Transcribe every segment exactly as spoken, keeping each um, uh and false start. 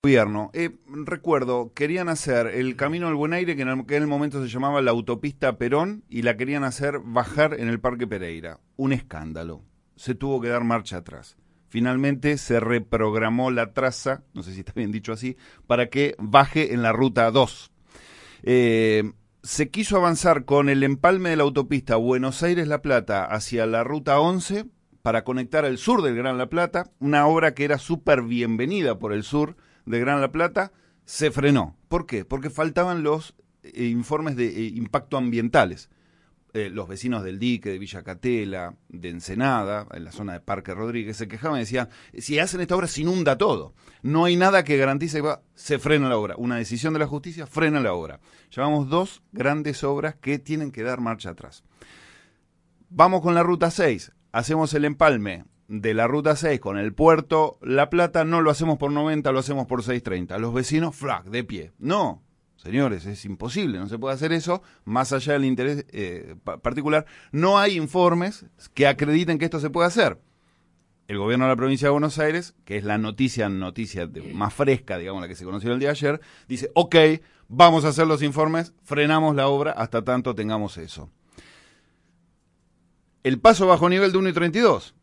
Gobierno. Eh, recuerdo, querían hacer el Camino del Buen Aire, que en aquel momento se llamaba la autopista Perón, y la querían hacer bajar en el Parque Pereira. Un escándalo. Se tuvo que dar marcha atrás. Finalmente se reprogramó la traza, no sé si está bien dicho así, para que baje en la ruta dos. Eh, se quiso avanzar con el empalme de la autopista Buenos Aires-La Plata hacia la ruta once para conectar el sur del Gran La Plata, una obra que era súper bienvenida por el sur de Gran La Plata, se frenó. ¿Por qué? Porque faltaban los eh, informes de eh, impacto ambientales. Eh, los vecinos del dique, de Villa Catela, de Ensenada, en la zona de Parque Rodríguez, se quejaban y decían, si hacen esta obra se inunda todo. No hay nada que garantice que va, se frena la obra. Una decisión de la justicia frena la obra. Llevamos dos grandes obras que tienen que dar marcha atrás. Vamos con la ruta seis, hacemos el empalme de la ruta seis con el puerto La Plata, no lo hacemos por noventa, lo hacemos por seiscientos treinta. Los vecinos, flac, de pie. No, señores, es imposible, no se puede hacer eso, más allá del interés eh, particular. No hay informes que acrediten que esto se puede hacer. El gobierno de la provincia de Buenos Aires, que es la noticia, noticia de, más fresca, digamos, la que se conoció el día de ayer, dice, ok, vamos a hacer los informes, frenamos la obra hasta tanto tengamos eso. El paso bajo nivel de uno y treinta y dos.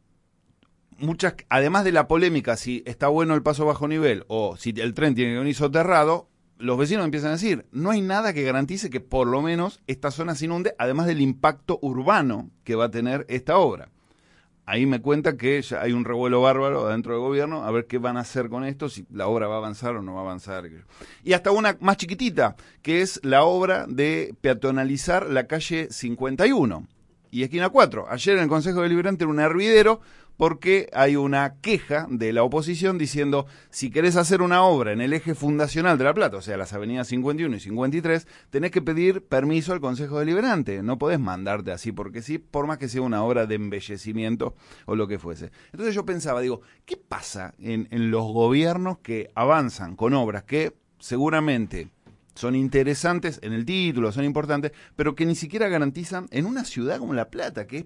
Muchas, además de la polémica si está bueno el paso bajo nivel o si el tren tiene que venir soterrado, los vecinos empiezan a decir, no hay nada que garantice que por lo menos esta zona se inunde, además del impacto urbano que va a tener esta obra. Ahí me cuenta que ya hay un revuelo bárbaro adentro del gobierno, a ver qué van a hacer con esto, si la obra va a avanzar o no va a avanzar. Y hasta una más chiquitita, que es la obra de peatonalizar la calle cincuenta y uno y esquina cuatro. Ayer en el Consejo Deliberante era un hervidero, porque hay una queja de la oposición diciendo, si querés hacer una obra en el eje fundacional de La Plata, o sea, las avenidas cincuenta y uno y cincuenta y tres, tenés que pedir permiso al Consejo Deliberante. No podés mandarte así porque sí, por más que sea una obra de embellecimiento o lo que fuese. Entonces yo pensaba, digo, ¿qué pasa en, en los gobiernos que avanzan con obras que seguramente son interesantes en el título, son importantes, pero que ni siquiera garantizan en una ciudad como La Plata, que es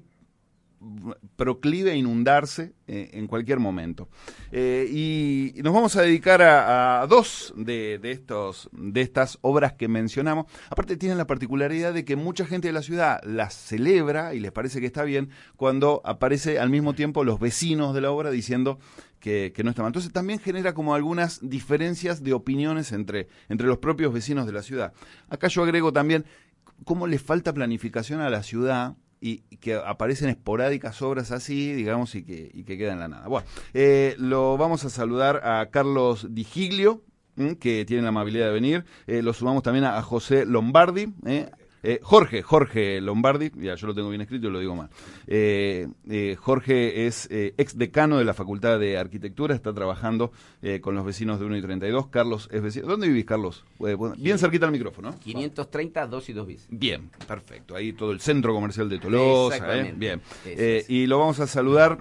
proclive a inundarse eh, en cualquier momento? Eh, y, y nos vamos a dedicar a, a dos de, de, estos, de estas obras que mencionamos. Aparte tienen la particularidad de que mucha gente de la ciudad las celebra y les parece que está bien cuando aparece al mismo tiempo los vecinos de la obra diciendo que, que no está mal. Entonces también genera como algunas diferencias de opiniones entre, entre los propios vecinos de la ciudad. Acá yo agrego también cómo le falta planificación a la ciudad y que aparecen esporádicas obras así, digamos, y que, y que quedan en la nada. Bueno, eh, lo vamos a saludar a Carlos Di Giglio, ¿m? que tiene la amabilidad de venir. Eh, lo sumamos también a, a José Lombardi, ¿eh? Eh, Jorge, Jorge Lombardi, ya yo lo tengo bien escrito y lo digo mal. Eh, eh, Jorge es eh, ex decano de la Facultad de Arquitectura, está trabajando eh, con los vecinos de uno y treinta y dos. Carlos es vecino. ¿Dónde vivís, Carlos? Eh, bien cerquita al micrófono, ¿no? quinientos treinta, dos y dos bis. Bien, perfecto. Ahí todo el centro comercial de Tolosa. ¿eh? Bien. Eso Eh, es. y lo vamos a saludar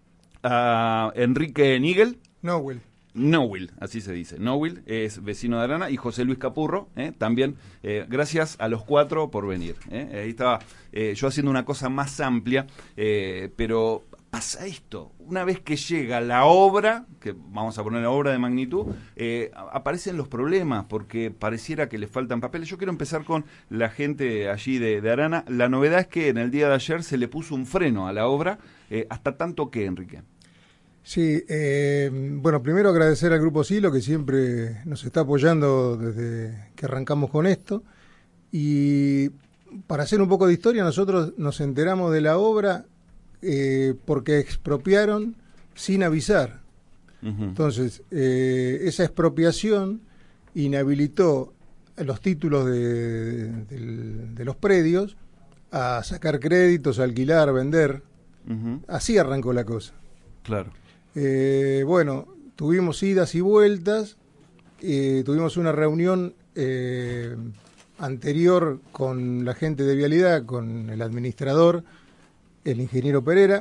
a Enrique Nigel. No, Will. Nowil, así se dice. Nowil es vecino de Arana y José Luis Capurro, ¿eh? también. Eh, gracias a los cuatro por venir. ¿eh? Ahí estaba eh, yo haciendo una cosa más amplia, eh, pero pasa esto. Una vez que llega la obra, que vamos a poner la obra de magnitud, eh, aparecen los problemas porque pareciera que le faltan papeles. Yo quiero empezar con la gente allí de, de Arana. La novedad es que en el día de ayer se le puso un freno a la obra, eh, hasta tanto que, Enrique. Sí, eh, bueno, primero agradecer al Grupo Silo que siempre nos está apoyando desde que arrancamos con esto. Y para hacer un poco de historia, nosotros nos enteramos de la obra eh, porque expropiaron sin avisar. Uh-huh. Entonces, eh, esa expropiación inhabilitó los títulos de, de, de los predios a sacar créditos, a alquilar, a vender. Uh-huh. Así arrancó la cosa. Claro. Eh, bueno, tuvimos idas y vueltas, eh, tuvimos una reunión eh, anterior con la gente de Vialidad, con el administrador, el ingeniero Pereira,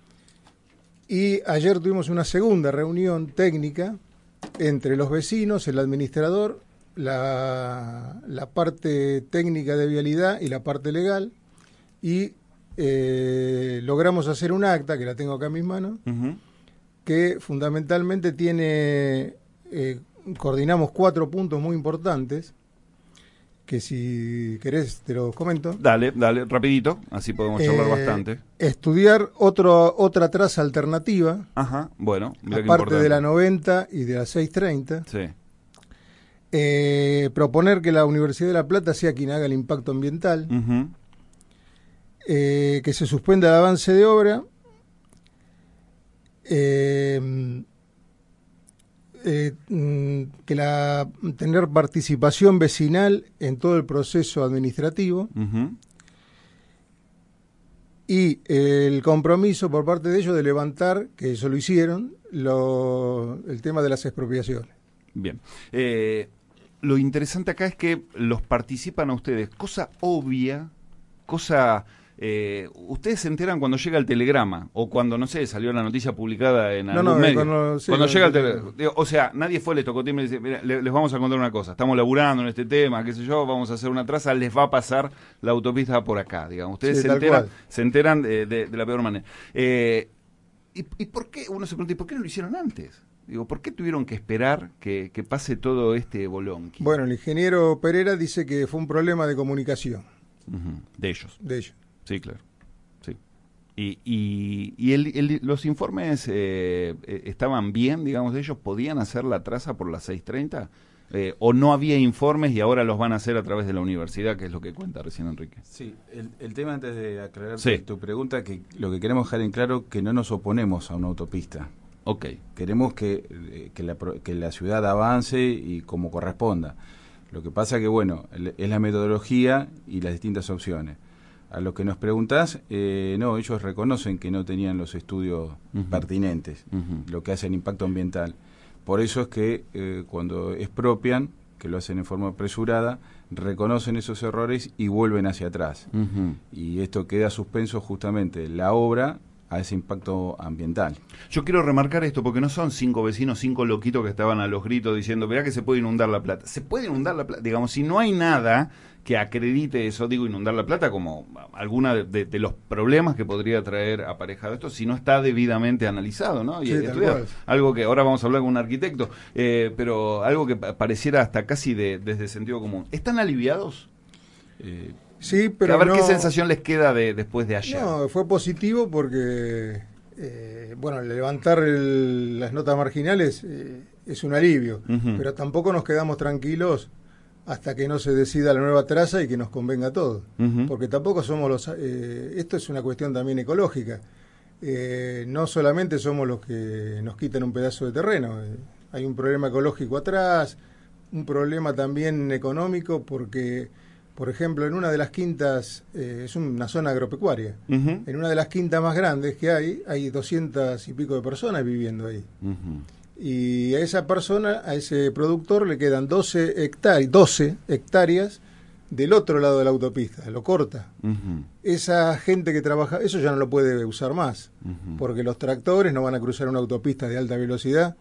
y ayer tuvimos una segunda reunión técnica entre los vecinos, el administrador, la, la parte técnica de Vialidad y la parte legal, y eh, logramos hacer un acta, que la tengo acá en mis manos, uh-huh. que fundamentalmente tiene eh, coordinamos cuatro puntos muy importantes, que si querés te los comento. Dale, dale, rapidito, así podemos charlar Eh, bastante. Estudiar otro, otra traza alternativa, Ajá, bueno, mirá qué aparte importante. de la noventa y de la seiscientos treinta. Sí. Eh, proponer que la Universidad de La Plata sea quien haga el impacto ambiental. Ujú. Eh, que se suspenda el avance de obra. Eh, eh, mm, que la tener participación vecinal en todo el proceso administrativo. Ujú. Y eh, el compromiso por parte de ellos de levantar, que eso lo hicieron, lo, el tema de las expropiaciones. Bien. Eh, lo interesante acá es que los participan a ustedes. Cosa obvia, cosa... Eh, ustedes se enteran cuando llega el telegrama o cuando, no sé, salió la noticia publicada en No, algún no, medio. cuando- sí, cuando cuando llega el llega- telegrama. Digo, o sea, nadie fue, les tocó timbre y dice, mira, le- les vamos a contar una cosa. Estamos laburando en este tema, qué sé yo, vamos a hacer una traza, les va a pasar la autopista por acá, digamos. Ustedes Sí, se tal enteran, cual. se enteran de, de- de la peor manera. Eh, ¿y, ¿Y por qué? Uno se pregunta, ¿y por qué no lo hicieron antes? Digo, ¿por qué tuvieron que esperar que, que pase todo este bolonqui? Bueno, el ingeniero Pereira dice que fue un problema de comunicación Ujú, de ellos. de ellos. Sí, claro. Sí. Y, y, y el, el- los informes eh, eh, estaban bien, digamos, ellos podían hacer la traza por las seiscientos treinta, eh, o no había informes y ahora los van a hacer a través de la universidad, que es lo que cuenta recién Enrique. Sí, el, el tema, antes de aclarar Sí. tu pregunta, que lo que queremos dejar en claro que no nos oponemos a una autopista. Ok. Queremos que, eh, que, la, pro- que la ciudad avance y como corresponda. Lo que pasa que, bueno, el- es la metodología y las distintas opciones. A lo que nos preguntás, eh, no, ellos reconocen que no tenían los estudios Ujú. pertinentes, Ujú. lo que hace el impacto ambiental. Por eso es que eh, cuando expropian, que lo hacen en forma apresurada, reconocen esos errores y vuelven hacia atrás. Ujú. Y esto queda suspenso justamente la obra a ese impacto ambiental. Yo quiero remarcar esto porque no son cinco vecinos, cinco loquitos que estaban a los gritos diciendo, verá que se puede inundar La Plata. Se puede inundar La Plata, digamos, si no hay nada que acredite eso, digo, inundar La Plata como alguna de, de- de los problemas que podría traer aparejado esto, si no está debidamente analizado, ¿no? Y Sí, tal estudiado. cual. Algo que ahora vamos a hablar con un arquitecto, eh, pero algo que pa- pareciera hasta casi de, desde sentido común. ¿Están aliviados? Eh, Sí, pero a ver no, qué sensación les queda de, después de ayer. no, fue positivo porque, eh, bueno, levantar el- las notas marginales eh, es un alivio, Ujú. pero tampoco nos quedamos tranquilos hasta que no se decida la nueva traza y que nos convenga a todos. Ujú. Porque tampoco somos los... eh, esto es una cuestión también ecológica. Eh, no solamente somos los que nos quitan un pedazo de terreno. eh, hay un problema ecológico atrás, un problema también económico porque, por ejemplo, en una de las quintas, eh, es una zona agropecuaria, Ujú. en una de las quintas más grandes que hay, hay doscientas y pico de personas viviendo ahí. Ujú. Y a esa persona, a ese productor, le quedan doce hectáreas, doce hectáreas del otro lado de la autopista, lo corta. Ujú. Esa gente que trabaja, eso ya no lo puede usar más, Ujú. porque los tractores no van a cruzar una autopista de alta velocidad,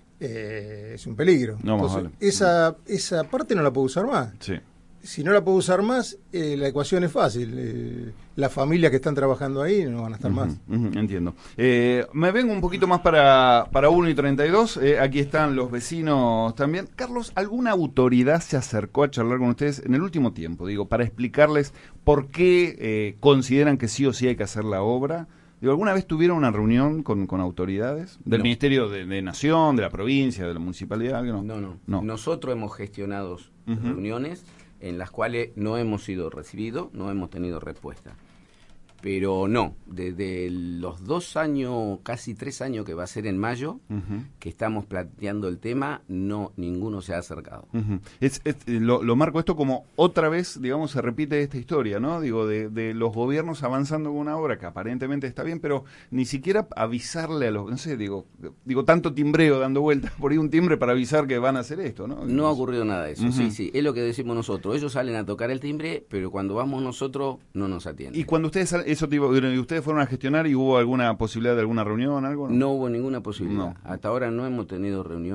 eh, es un peligro. No, más Entonces, vale. esa, esa parte no la puede usar más. Sí. Si no la puedo usar más, eh, la ecuación es fácil. Eh, las familias que están trabajando ahí no van a estar más. Ujú, ujú, entiendo. Eh, me vengo un poquito más para, para uno y treinta y dos. Eh, aquí están los vecinos también. Carlos, ¿alguna autoridad se acercó a charlar con ustedes en el último tiempo? Digo, para explicarles por qué eh, consideran que sí o sí hay que hacer la obra. Digo, ¿alguna vez tuvieron una reunión con, con autoridades? ¿Del No. Ministerio de, de Nación, de la provincia, de la municipalidad? ¿Algo? No, no, No. Nosotros hemos gestionado Ujú. reuniones en las cuales no hemos sido recibidos, no hemos tenido respuesta. Pero no, desde los dos años, casi tres años que va a ser en mayo, Ujú. que estamos planteando el tema, no, ninguno se ha acercado. Ujú. Es, es- eh, lo, lo marco esto como otra vez, digamos, se repite esta historia, ¿no? Digo, de, de los gobiernos avanzando con una obra que aparentemente está bien, pero ni siquiera avisarle a los, no sé, digo, digo tanto timbreo dando vueltas por ahí un timbre para avisar que van a hacer esto, ¿no? No ha ocurrido nada de eso, Ujú. sí, sí, es lo que decimos nosotros. Ellos salen a tocar el timbre, pero cuando vamos nosotros no nos atienden. Y cuando ustedes, sal- eso te iba- y ustedes fueron a gestionar y hubo alguna posibilidad de alguna reunión, algo, No hubo ninguna posibilidad. No. Hasta ahora no hemos tenido reunión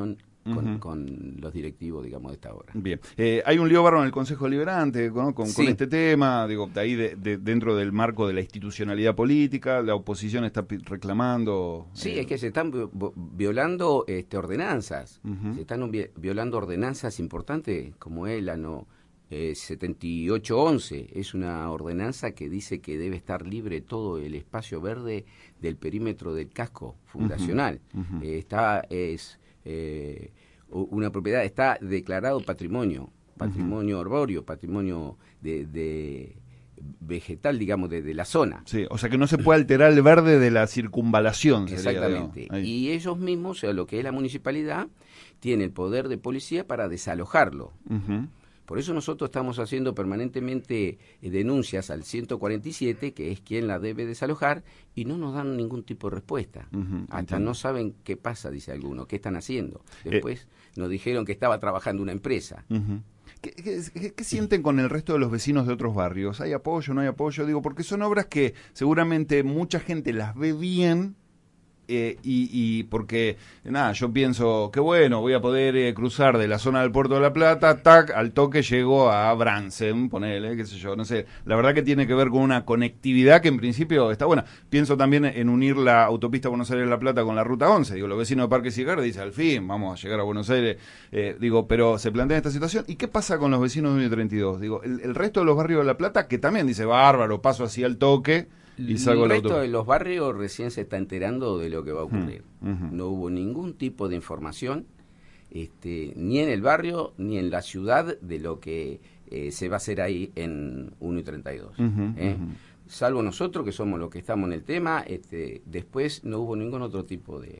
con, Uh-huh. con los directivos, digamos, de esta obra. Bien. Eh, hay un lío bárbaro en el Consejo Deliberante, ¿no? con, Sí. con este tema, digo, de ahí de, de, dentro del marco de la institucionalidad política, la oposición está pi- reclamando... Sí, eh, es que se están vi- violando este, ordenanzas, Uh-huh. se están vi- violando ordenanzas importantes, como es la no, eh, setenta y ocho once, es una ordenanza que dice que debe estar libre todo el espacio verde del perímetro del casco fundacional. Uh-huh. Eh, está, es eh, u- una propiedad, está declarado patrimonio, patrimonio arbóreo, patrimonio de... de vegetal, digamos, de, de la zona. Sí, o sea que no se puede alterar el verde de la circunvalación. Sería, Exactamente. digamos, ahí. Y ellos mismos, o sea, lo que es la municipalidad, tiene el poder de policía para desalojarlo. Uh-huh. Por eso nosotros estamos haciendo permanentemente eh, denuncias al ciento cuarenta y siete, que es quien la debe desalojar, y no nos dan ningún tipo de respuesta. Uh-huh, Hasta entiendo. no saben qué pasa, dice alguno, qué están haciendo. Después eh, nos dijeron que estaba trabajando una empresa. Uh-huh. ¿Qué, qué, qué, ¿Qué sienten con el resto de los vecinos de otros barrios? ¿Hay apoyo, no hay apoyo? Digo, porque son obras que seguramente mucha gente las ve bien, eh, y, y porque, nada, yo pienso, qué bueno, voy a poder eh, cruzar de la zona del Puerto de la Plata, tac, al toque llego a Bransen, ponele, qué sé yo, no sé. La verdad que tiene que ver con una conectividad que en principio está buena. Pienso también en unir la autopista Buenos Aires-La Plata con la Ruta once. Digo, los vecinos de Parque Cigar dicen, al fin, vamos a llegar a Buenos Aires. Eh, digo, pero se plantea esta situación. ¿Y qué pasa con los vecinos de uno treinta y dos? Digo, el, el resto de los barrios de La Plata, que también dice, bárbaro, paso así al toque y salgo el la resto autopista. de los barrios recién se está enterando de lo que va a ocurrir. Uh-huh. No hubo ningún tipo de información, este, ni en el barrio ni en la ciudad, de lo que eh, se va a hacer ahí en uno y treinta y dos. Uh-huh, ¿eh? uh-huh. Salvo nosotros, que somos los que estamos en el tema, este, después no hubo ningún otro tipo de,